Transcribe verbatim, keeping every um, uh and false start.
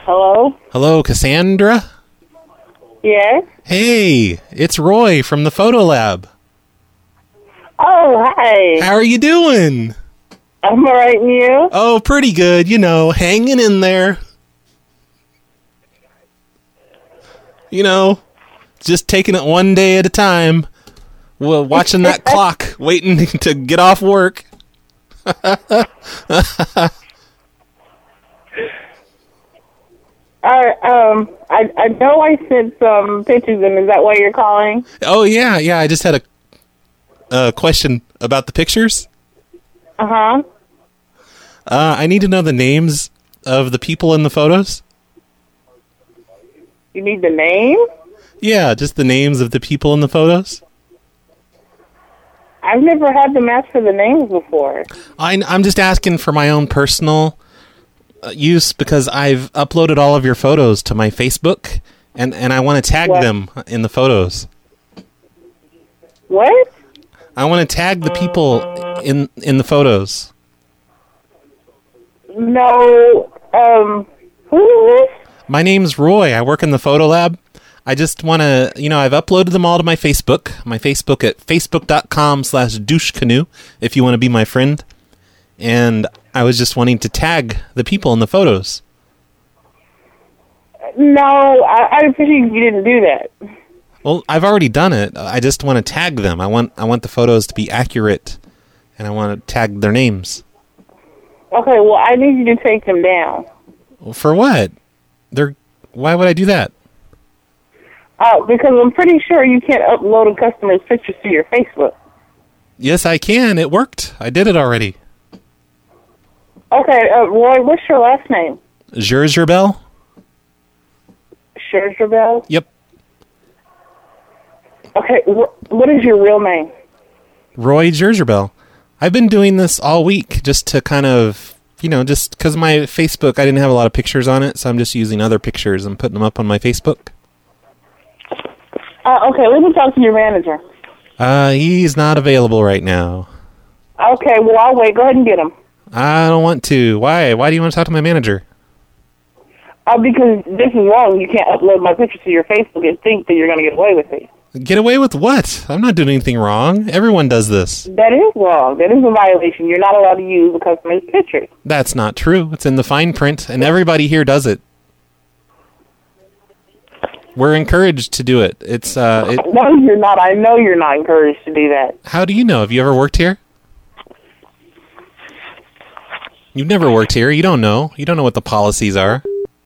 Hello? Hello, Cassandra? Yes? Hey, it's Roy from the Photo Lab. Oh, hi. How are you doing? I'm all right, and you? Oh, pretty good, you know, hanging in there. You know, just taking it one day at a time. Well, watching that clock, waiting to get off work. Uh, um, I I know I sent some pictures in. Is that why you're calling? Oh, yeah, yeah, I just had a, a question about the pictures. Uh-huh. Uh, I need to know the names of the people in the photos. You need the name? Yeah, just the names of the people in the photos. I've never had them ask for the names before. I, I'm just asking for my own personal uh, use because I've uploaded all of your photos to my Facebook, and, and I want to tag What? them in the photos. What? I want to tag the people in in the photos. No, um, who is this? My name's Roy. I work in the Photo Lab. I just want to, you know, I've uploaded them all to my Facebook. My Facebook at facebook.com slash douchecanoe if you want to be my friend. And I was just wanting to tag the people in the photos. No, I, I appreciate you didn't do that. Well, I've already done it. I just want to tag them. I want I want the photos to be accurate, and I want to tag their names. Okay, well, I need you to take them down. Well, for what? They're why would I do that? Uh, because I'm pretty sure you can't upload a customer's pictures to your Facebook. Yes, I can. It worked. I did it already. Okay, uh, Roy, what's your last name? Zerzerbel? Scherzerveld? Yep. Okay, wh- what is your real name? Roy Zerzerbel. I've been doing this all week just to kind of, you know, just because my Facebook, I didn't have a lot of pictures on it, so I'm just using other pictures and putting them up on my Facebook. Uh, okay, let me talk to your manager. Uh, he's not available right now. Okay, well, I'll wait. Go ahead and get him. I don't want to. Why? Why do you want to talk to my manager? Uh, because this is wrong. You can't upload my pictures to your Facebook and think that you're going to get away with it. Get away with what? I'm not doing anything wrong. Everyone does this. That is wrong. That is a violation. You're not allowed to use the customer's pictures. That's not true. It's in the fine print, and everybody here does it. We're encouraged to do it. It's uh. It, No, you're not. I know you're not encouraged to do that. How do you know? Have you ever worked here? You've never worked here. You don't know. You don't know what the policies are.